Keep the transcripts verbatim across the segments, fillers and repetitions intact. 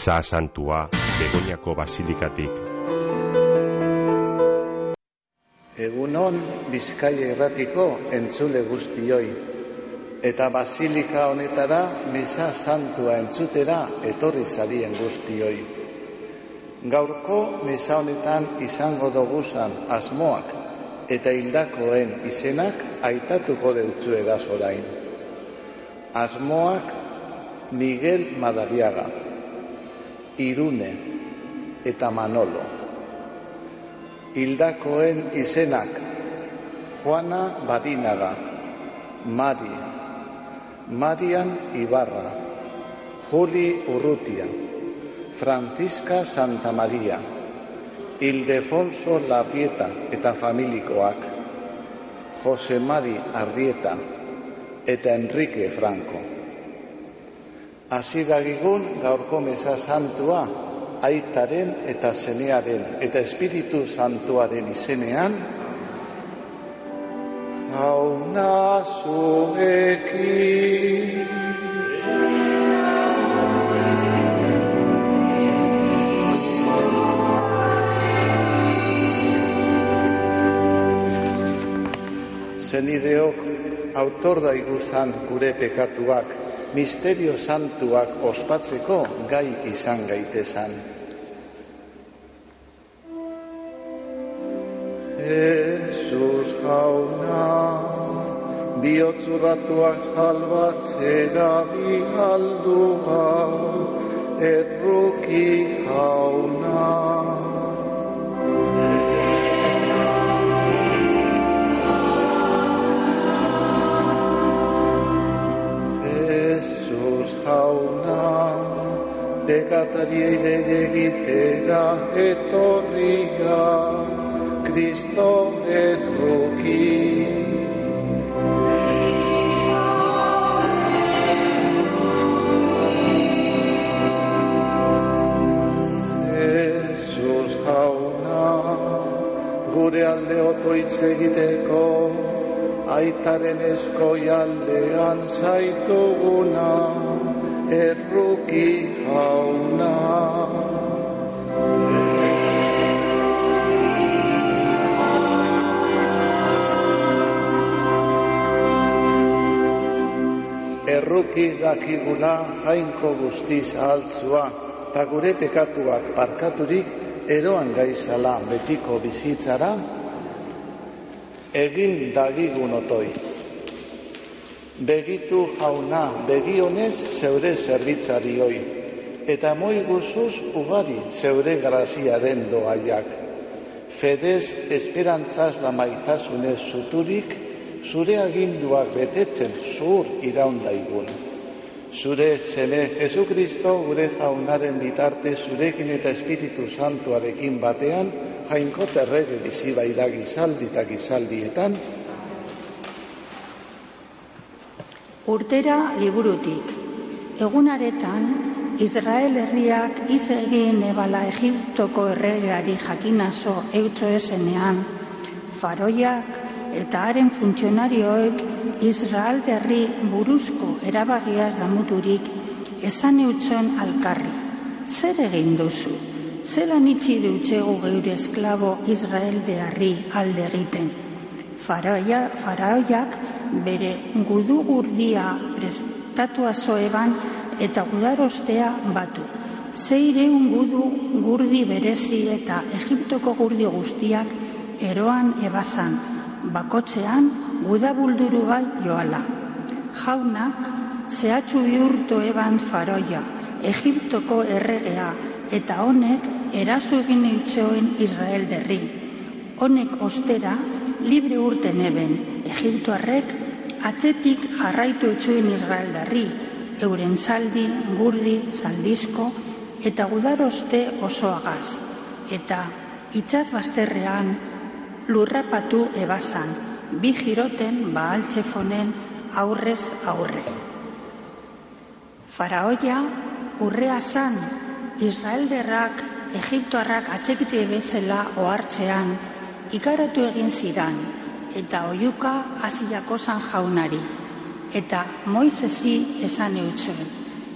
Meza santua Begoñako basilikatik. Egunon Bizkaia irratiko entzule guztioi, eta basilika honetara meza santua entzutera etorri zarien guztioi. Gaurko meza honetan izango doguzan asmoak eta hildakoen izenak aitatuko deutzu edaz orain. Asmoak Miguel Madariaga, Irune eta Manolo. Hildakoen izenak Juana Barinaga, Mari, Marian Ibarra, Juli Urrutia, Francisca Santamaria, Ildefonso Larrieta eta familikoak, Jose Mari Arrieta eta Enrique Franco. Hasi dagigun gaurko meza santua Aitaren eta Semearen eta Espiritu Santuaren izenean. Jauna zuekin. Zenideok, autor daiguzan gure pekatuak, misterio santuak ospatzeko gai izan gaitezan. Jesus jauna, bihotzurratuak salbatzera bihaldua, erruki jauna. Jauna, pekatariei dei egitera etorria, Kristo erruki. Jesus jauna, gure alde otoitz egiteko, Aitaren eskoi aldean zaituguna, erruki jauna. Erruki dakigula jainko guztiz ahaltzua, eta gure pekatuak barkaturik eroan gaizala betiko bizitzara, egin dagigun otoi. Begitu jauna, begionez zeure zerbitzarioi, eta moi guzuz ugari zeure graziaren doaiak. Fedez esperantzaz da maitasunez zuturik, zure aginduak betetzen zuur iraundaigun. Zure seme Jesukristo gure jaunaren bitarte zurekin eta Espiritu Santuarekin batean, jainkot errege bizi baida gizaldi eta gizaldietan. Urtera liburutik. Egunaretan, Israel herriak iz egin ebala Egiptoko erregeari jakinazo eutxo esenean, faroiak eta haren funtzionarioek Israel herri buruzko erabagiaz damuturik esan eutxon alkarri. Zer egin duzu? Zelan itxi deutxegu geure esklabo Israel deharri alde egiten? Faraoia, faraoiak bere gudu gurdia prestatua zoeban eta gudarostea batu. Zeireun gudu gurdi berezi eta Egiptoko gurdi guztiak eroan ebazan, bakotzean gudabulduru bat joala. Jaunak zehatzu bihurtu eban faraoia, Egiptoko erregea, eta honek eraso egin eutxoen Israel derri. Honek ostera, libre urten eben, Egiptoarrek atzetik jarraitu eutxoen Israel derri, euren zaldi, gurdi, zaldizko, eta gudaroste osoagaz, eta itxas bazterrean lurrapatu ebazan, bi giroten Baal-Tzefonen aurrez aurre. Faraoia urrea zan, Israelderrak, Egiptoarrak atxekite bezala ohartzean, ikaratu egin zidan, eta oiuka hasiako zan jaunari, eta Moisesi esan eutzen,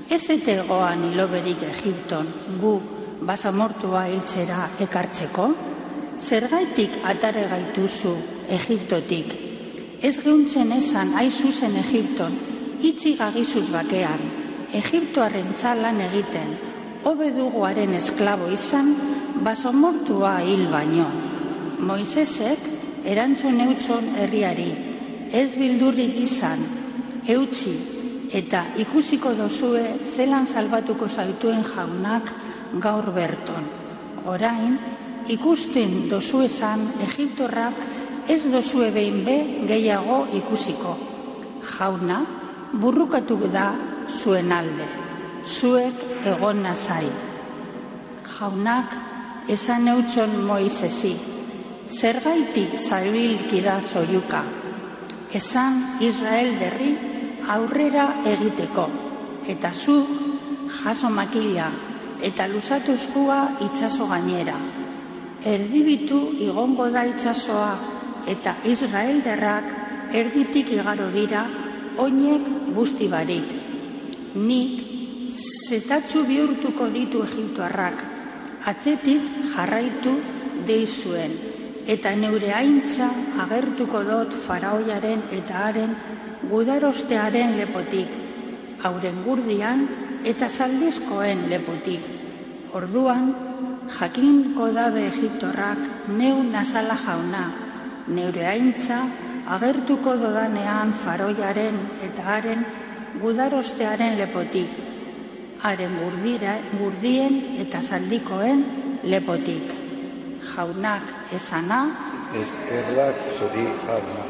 Ez etegoan hiloberik Egipton gu basamortua hiltzera ekartzeko? Zergaitik atare gaituzu Egiptotik? Ez geuntzen esan aizuzen Egipton, itzi gagizuz bakean, Egiptoarren txalan egiten, hobe duguaren esklabo izan, basamortua hil baino. Moisesek erantzun eutxon herriari, ez bildurrik izan, eutxi, eta ikusiko dozue zelan salbatuko zaituen jaunak gaur berton. Orain, ikusten dozuezan Egiptorrak ez dozue behin be gehiago ikusiko. Jauna, burrukatu da zuen alde, zuek egon nazai. Jaunak esan eutxon Moisesi, zergaitik zabilki da zoiuka, esan Israel derri aurrera egiteko, eta zu jaso makila eta luzatu eskua itsaso gainera. Erdibitu igongo da itsasoa eta Israel derrak erditik igaro dira oinek busti barik. Nik zetatzu bihurtuko ditu Egiptoarrak, atzetik jarraitu deizuen, eta neure aintza agertuko dot faraoiaren eta haren gudarostearen lepotik, hauren gurdian eta zaldizkoen lepotik. Orduan, jakinko dabe Egiptorrak neu nazala jauna, neure aintza agertuko dodanean faraoiaren eta haren gudarostearen lepotik, haren gurdien eta zaldikoen lepotik. Jaunak esana, eskerrak zuri jauna.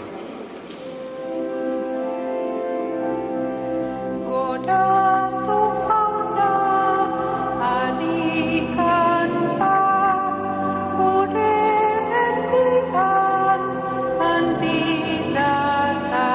Goratu jauna, ari kanta, gure herrian handi data.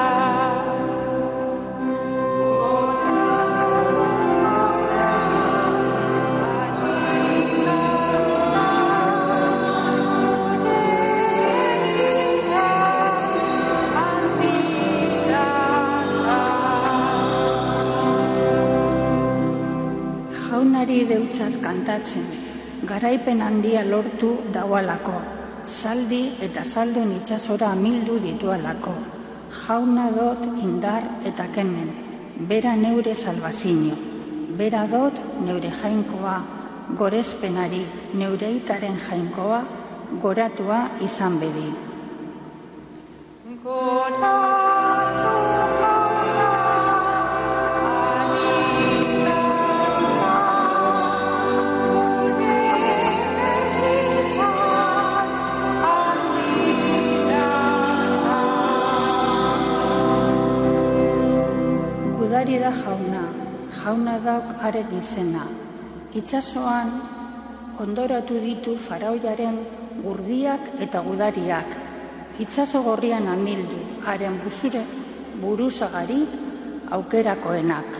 Jaunari deutzat kantatzen, garaipen handia lortu daualako, zaldi eta zaldun itsasora amildu ditualako. Jauna dot indar eta kemen, bera neure salvazio, bera dot neure jainkoa, gorezpenari neure itaren jainkoa, goratua izan bedi. Goratu Gudari da jauna, jauna dauk arek izena. Itsasoan ondoratu ditu faraoiaren gurdiak eta gudariak. Itsaso gorrian amildu, haren buzure buruzagari aukerakoenak.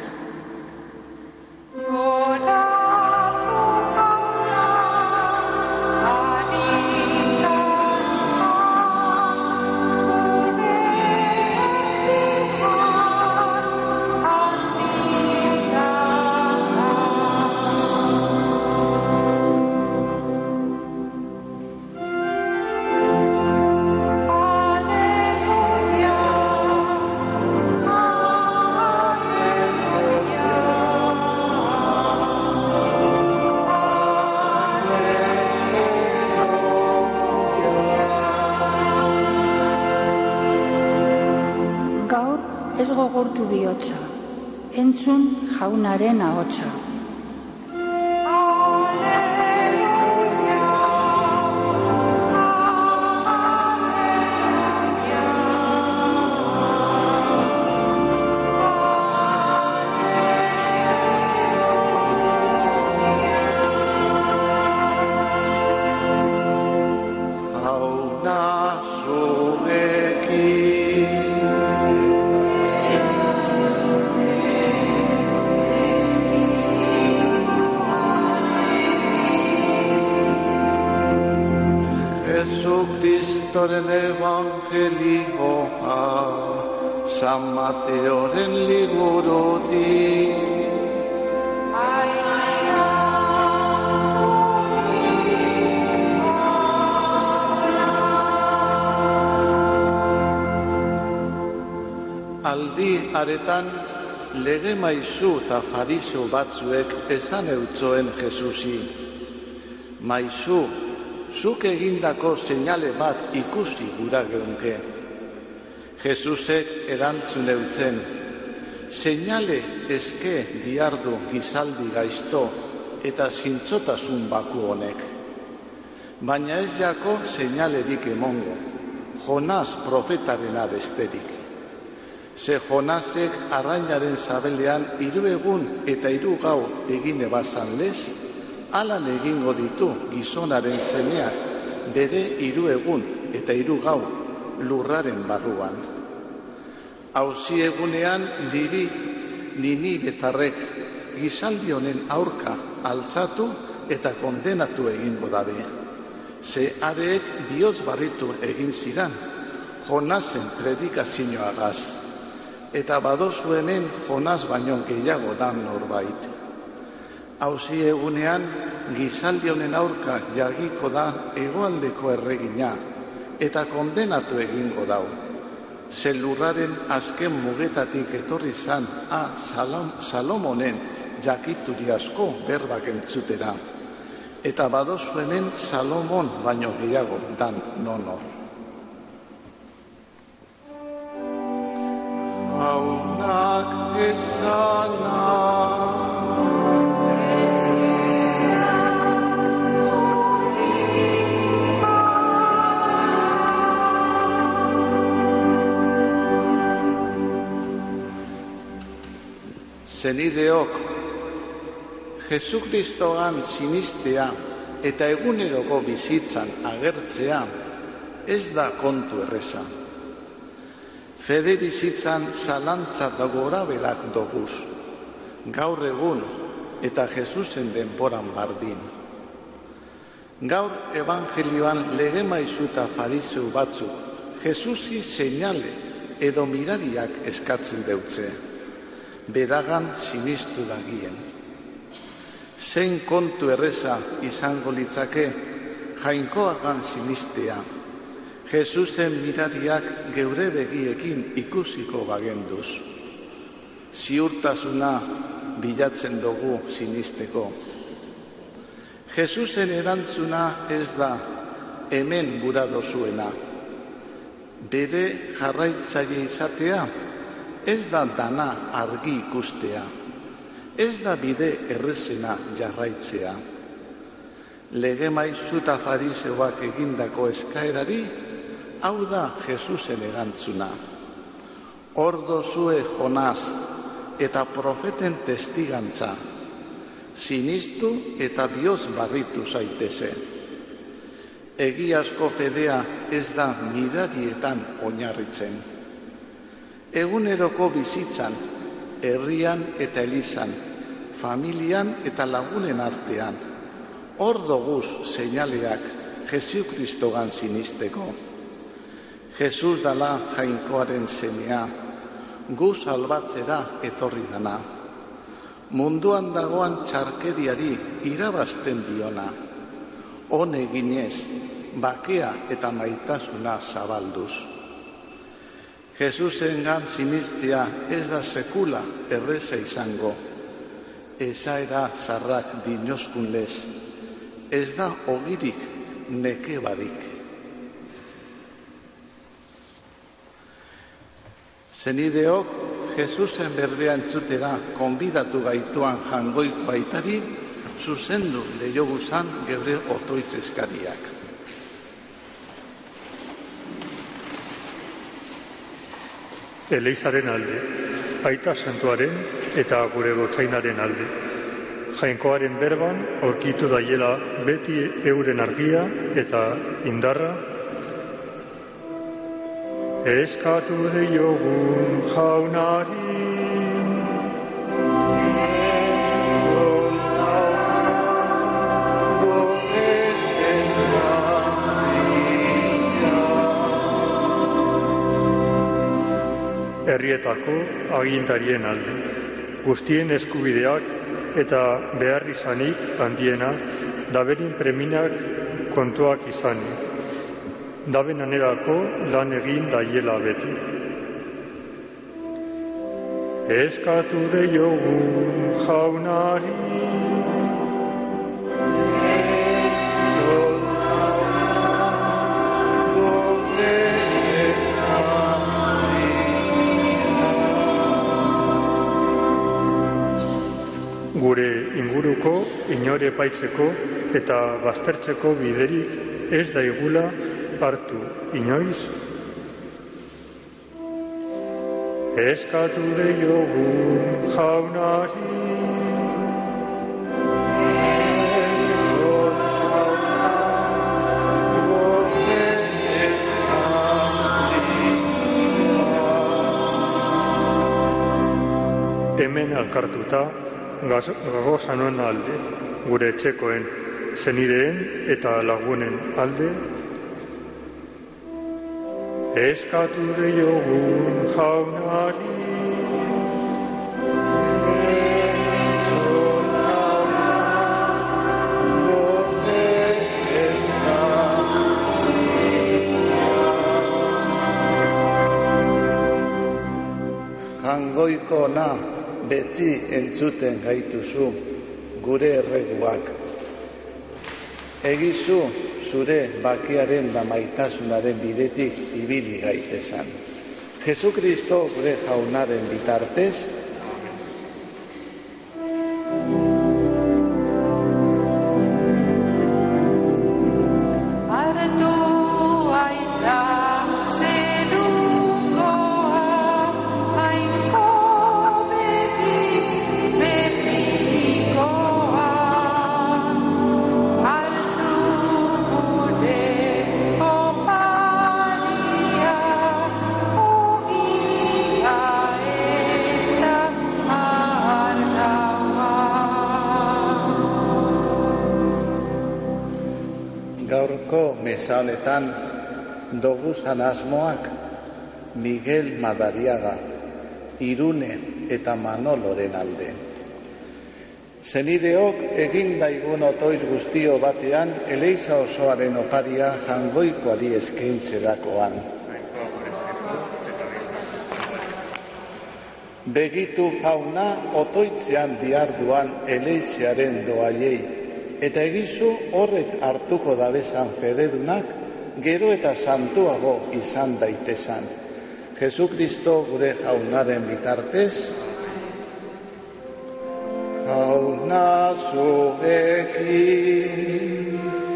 Ez gogortu bihotza, entzun jaunaren ahotsa. Jauna zurekin Jesucristoren evangelioa, San Mateoren liburutik. Aldi aretan, lege maizu eta fariso batzuek esan eutzoen Jesusi. Maizu, zuk egindako seinale bat ikusi gura geunke. Jesusek erantzun eutzen, seinale eske diardu gizaldi gaizto eta zintzotasun baku honek. Baina ez jako seinalerik emongo, Jonas profetarena besterik. Ze Jonasek arrainaren zabelean hiru egun eta hiru gau egine bazan lez, alan egingo ditu gizonaren semeak bere hiru egun eta hiru gau lurraren barruan. Auzi egunean dibi nini betarrek gizaldi honen aurka altzatu eta kondenatu egingo dabe. Ze areek bihotz barritu egin ziran, Jonasen predikazioagaz. Eta badozu hemen Jonas baino gehiago dan norbait. Auzi egunean gizaldi honen aurka jagiko da hegoaldeko erregina eta kondenatu egingo dau. Ze lurraren azken mugetatik etorri zan a Salom, Salomonen jakituri asko berbak entzutera. Eta badozu hemen Salomon baino gehiago dan nonor. Jaunak esana Zenideok, Jesukristogan sinistea eta eguneroko bizitzan agertzea ez da kontu erreza. Fede bizitzan zalantza da goraberak doguz, gaur egun eta Jesusen denboran bardin. Gaur evangelioan lege maizu eta fariseu batzuk Jesusi seinale edo mirariak eskatzen deutze. Beragan sinistu dagien. Zein kontu erreza izango litzake jainkoagan sinistea, Jesusen mirariak geure begiekin ikusiko bagenduz. Ziurtasuna bilatzen dugu sinisteko. Jesusen erantzuna ez da hemen gura dozuena. Bere jarraitzaile izatea ez da dana argi ikustea, ez da bide errezena jarraitzea. Lege maizu eta fariseuak egindako eskaerari, hau da Jesusen erantzuna. Hor dozue Jonas eta profeten testigantza, sinistu eta bihotz barritu zaiteze. Egiazko fedea ez da mirarietan oinarritzen. Eguneroko bizitzan, herrian eta elizan, familian eta lagunen artean, hor doguz seinaleak Jesukristogan sinisteko. Jesus dala jainkoaren semea, gu salbatzera etorri dana. Munduan dagoan txarkeriari irabazten diona. Hon eginez, bakea eta maitasuna zabalduz. Jesusengan sinistea ez da sekula erreza izango. Esaera zarrak dinoskunlez, ez da ogirik neke barik. Zenideok, Jesusen berbea entzutera konbidatu gaituan jangoik baitari, zuzendu lehoguzan geure otoitz eskariak. Eleizaren alde, aita santuaren eta gure gotzainaren alde. Jainkoaren berban aurkitu daiela beti euren argia eta indarra. Eskatu deiogun jaunari. Herrietako agintarien alde, guztien eskubideak eta behar izanik handiena, daberin preminak kontuak izanik, daben anerako lan egin daiela beti. eskatu deiogun jaunari. Gure inguruko inore epaitzeko eta baztertzeko biderik ez daigula hartu inoiz. Eskatu deiogun jaunari. Hemen alkartuta gagozanon alde, gure etxekoen, zenideen eta lagunen alde, eskatu deiogun jaunari. Jangoiko na beti entzuten gaituzu gure erreguak. Egizu zure bakearen da maitasunaren bidetik ibili gaitezan. Jesukristo gure jaunaren bitartez, gaurko meza honetan doguzan asmoak Miguel Madariaga, Irune eta Manoloren alde. Zenideok egin daigun otoir guztio batean Eleiza osoaren oparia jangoikoari eskaintzerakoan. Begitu jauna otoitzean diarduan Eleizearen doaiei, eta egizu horrek hartuko dabezan fededunak, gero eta santuago izan daitezan. Jesukristo gure jaunaren bitartez, jauna zuekin.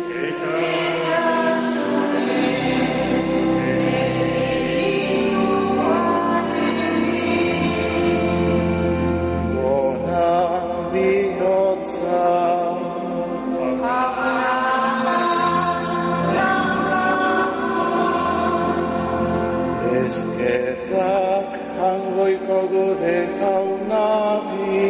Gora bihotza. Eskerrak jangoiko gure jaunari.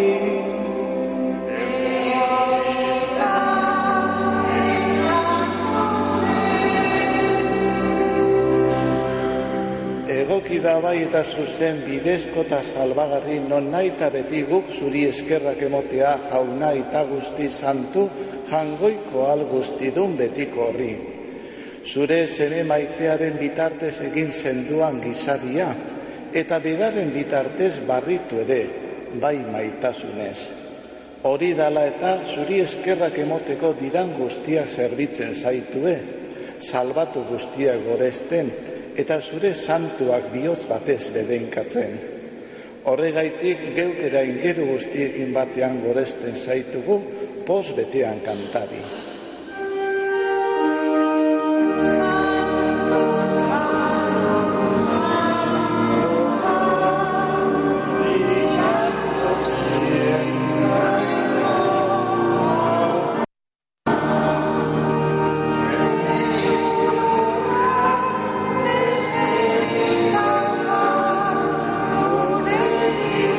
Egoki da bai eta zuzen bidezko eta salbagarri non nahi eta beti guk zuri eskerrak emotea jauna eta guzti santu jangoiko al guztidun betiko horri. Zure zene maitearen bitartez egin zenduan gizaria, eta beraren bitartez barritu ere, bai maitasunez. Hori dala eta zuri eskerrak emoteko diran guztia zerbitzen zaitue, salbatu guztia goresten, eta zure santuak bihotz batez bedenkatzen. Horregaitik geukera ingeru guztiekin batean goresten zaitugu, pos betean kantari.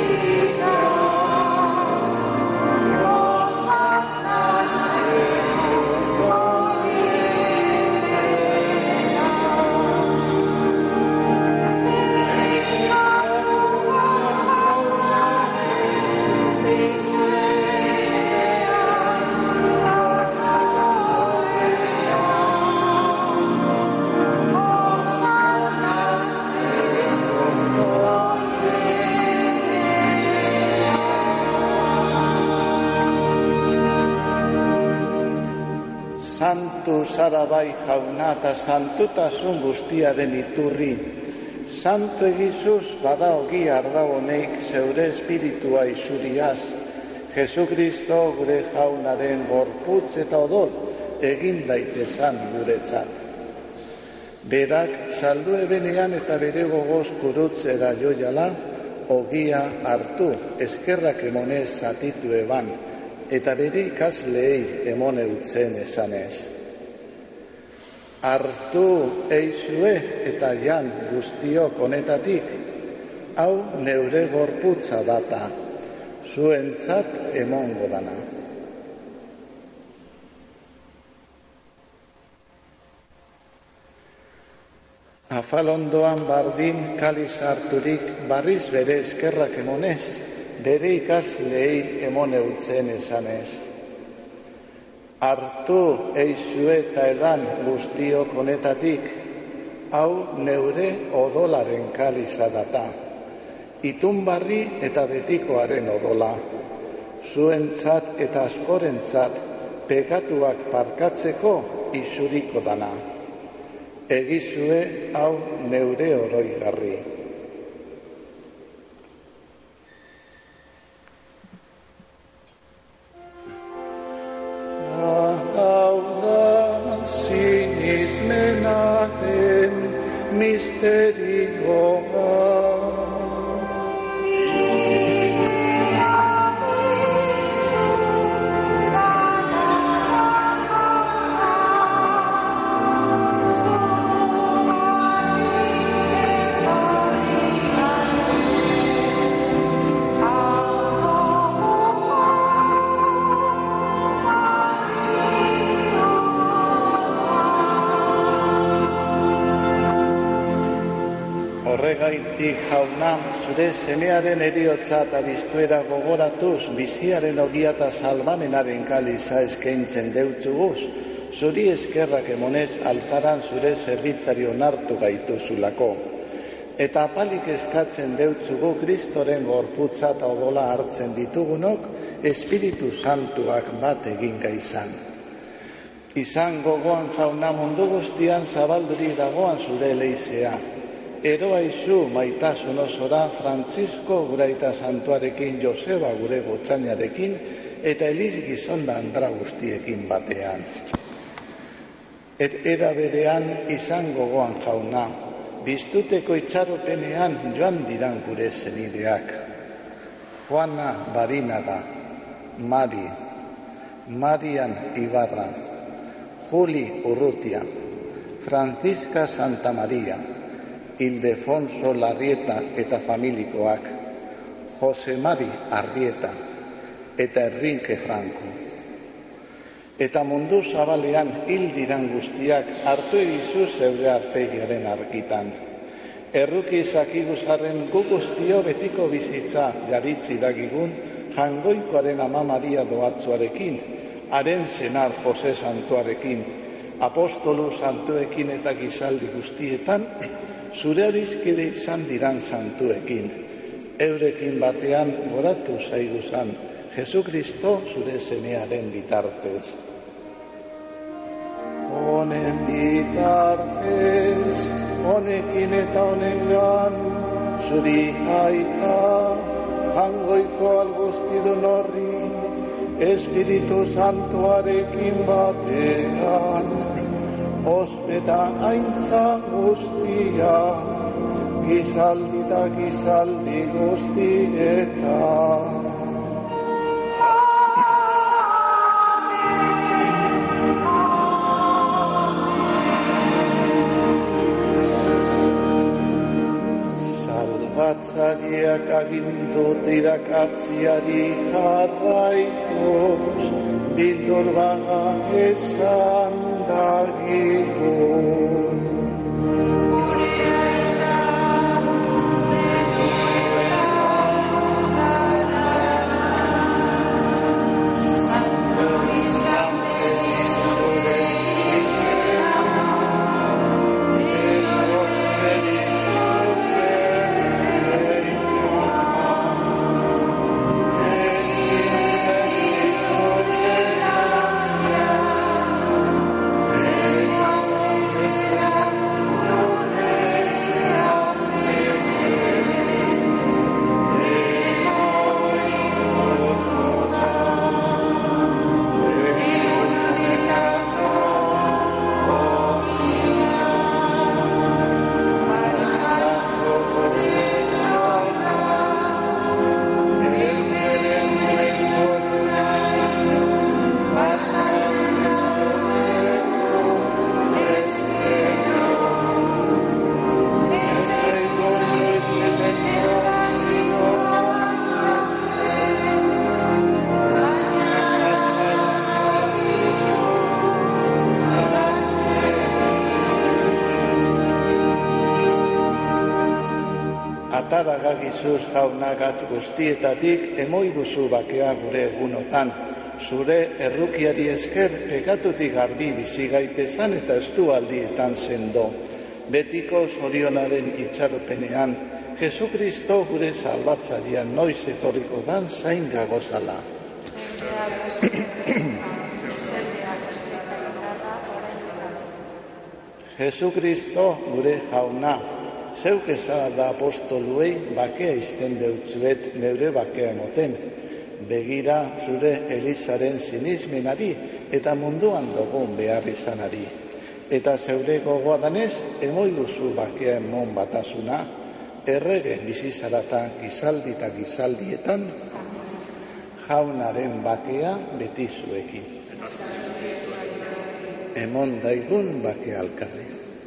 Hosanna, zara bai jauna eta santutasun guztiaren iturri. Santu egizuz bada ogi ardagoneik zeure espiritua isuriaz. Jesu Kristo gure jaunaren gorputz eta odol egin daitezan guretzat. Berak saldu ebenean eta bere gogoz kurutzera joiala, ogia hartu eskerrak emonez zatitu eban, eta bere ikasleei emone utzen esanez. Hartu eizue eta jan guztiok honetatik, hau neure gorputza data, zuentzat emongo dana. Afalondoan bardin kaliz harturik barriz bere eskerrak emonez, bere ikasleei emone utzen esanez. Hartu eizue eta edan guztiok honetatik, hau neure odolaren kaliza data, itun barri eta betikoaren odola, zuentzat eta askorentzat pekatuak parkatzeko isuriko dana. Egizue hau neure oroigarri. Hau da sinismenaren misterioa. Horregaitik jauna, zure semearen eriotza eta biztuera gogoratuz, biziaren ogia eta salbamenaren kaliza eskaintzen deutzuguz, zuri eskerrak emonez altaran zure zerbitzari onartu gaituzulako. Eta apalik eskatzen deutzugu Kristoren gorputza eta odola hartzen ditugunok, Espiritu Santuak bat egin gaizan. Izan gogoan jauna mundu guztian zabalduri dagoan zure leizea. Eroa izu maitasun osora Frantzisko guraita santuarekin, Joseba gure gotzainarekin eta Eliz gizonda andra guztiekin batean. Et era berean izan gogoan jauna, biztuteko itxaropenean joan diran gure zenideak. Juana Barinaga, Mari, Marian Ibarra, Juli Urrutia, Francisca Santa Maria, Ildefonso Larrieta eta familikoak, Jose Mari Arrieta eta Errinke Franco. Eta mundu zabalean hil diran guztiak hartu egizu zeure arpegiaren argitan. Erruki zakiguzaren gu guztio betiko bizitza jaritzi dagigun jangoikoaren ama Maria doatzuarekin, haren senar Jose Santuarekin, apostolu santuekin eta gizaldi guztietan, zure arizkide izan diran santuekin, eurekin batean goratu zaiguzan, Jesu Kristo zure semearen bitartez. Honen bitartez, honekin eta honengan, zuri aita, jangoiko alguztidun horri, Espiritu Santuarekin batean, ospeta aintza guztia, gizaldi eta gizaldi guztietan. Salbatzaileak agindut irakatziari jarraituz, bildur baga esan dagigun. Gure aita zenidean zarara, santu izate zure izena, bildur berizure reikoa, elin berizure naia, Ataragagizuz jauna gatz guztietatik emoiguzu bakea gure egunotan. Zure errukiari esker pekatutik garbi bizi gaitezan eta estu aldietan sendo. Betiko zorionaren itxaropenean, Jesukristo gure salbatzailean noiz etorriko dan zain gagozala. Jesukristo gure jauna, zeuk ezala da apostoluei bakea izten deutzuet neure bakea emoten. Begira zure Elizaren sinismenari eta munduan dugun behar izanari. Eta zeure gogoa danez, emoiguzu bakea emon batasuna, errege bizizaratan gizaldi eta gizaldietan, jaunaren bakea beti zuekin. Emon daigun bakea alkarri.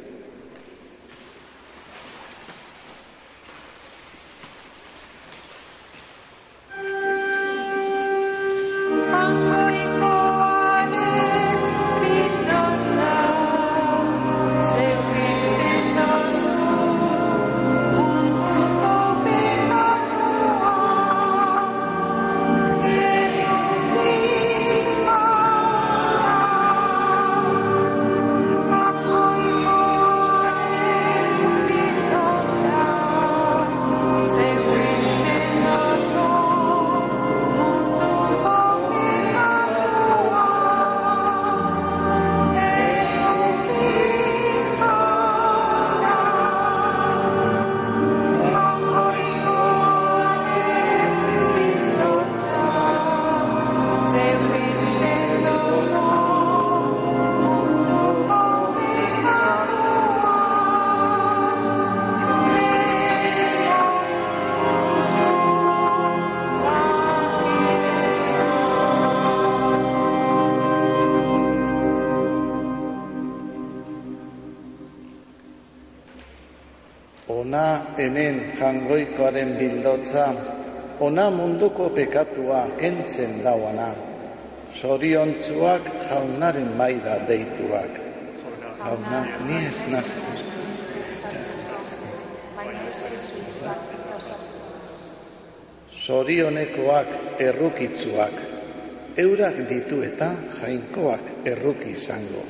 Ona hemen jangoikoaren bildotza, ona munduko pekatua kentzen dauana, zoriontzuak jaunaren maida deituak. Jauna, ni ez nazen. Zorionekoak errukitzuak, eurak ditu eta jainkoak erruki izango.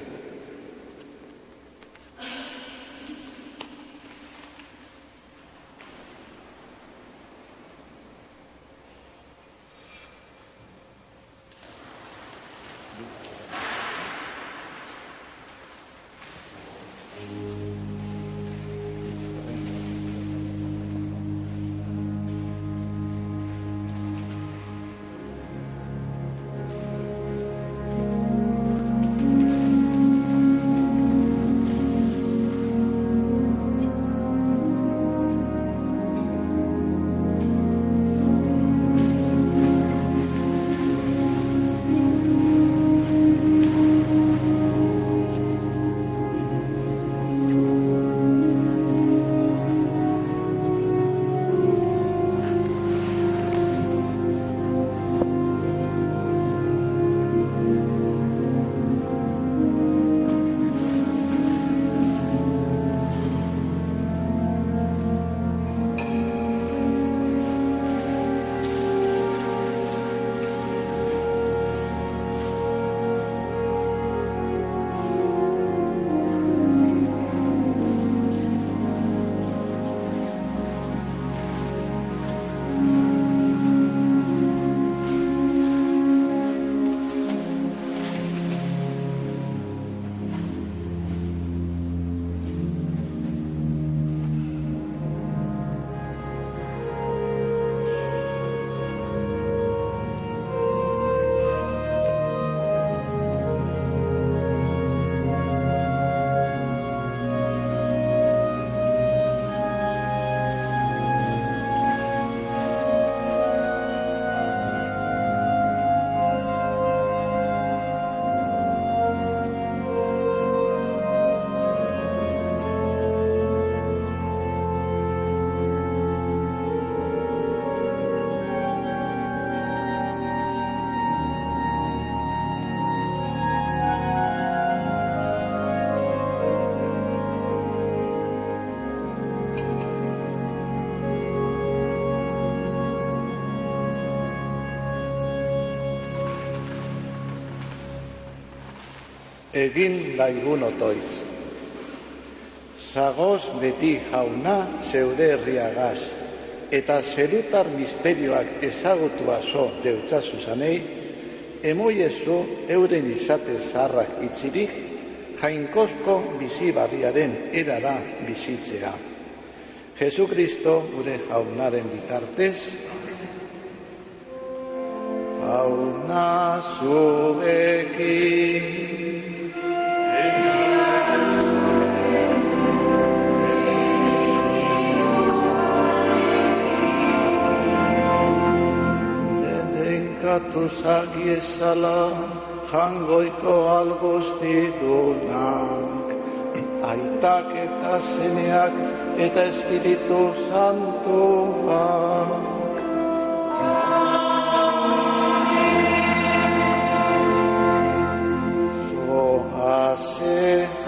egin daigun otoitz. Zagoz beti jauna zeude herriagaz, eta zerutar misterioak ezagutuazo deutzazu zanei, emoiezu euren izate zaharrak itzirik, jainkozko bizi barriaren erara bizitzea. Jesukristo gure jaunaren bitartez, jauna zuekin. Dedenkatu zagiezala jangoiko alguztidunak, aitak eta zeneak eta Espiritu Santuak. Zoaze